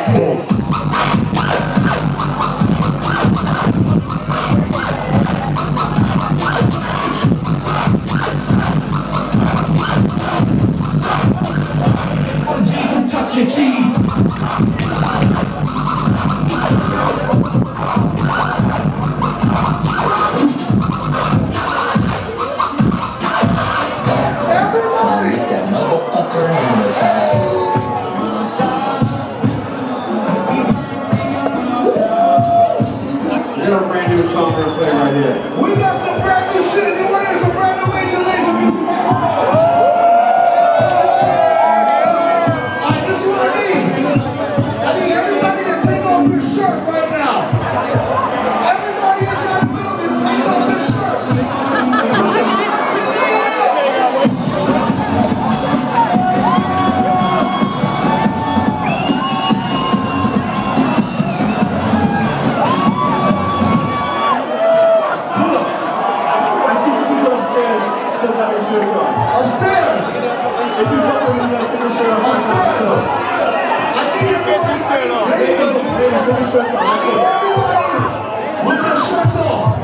Jason, touch your cheese. We got a brand new song we're gonna play right here. We got some brand new shit. You want to hear some brand new Major Lazer music? Make some noise. Alright, this is what I need. I need everybody to take off your shirt right now. Everybody inside the building, take off their shirt. Put your shirts in the air. Upstairs! If you come with me, I'll take your shirt off. Upstairs! I need everybody. There you go. Ladies, take your shirts off. I need everybody with their shirts off.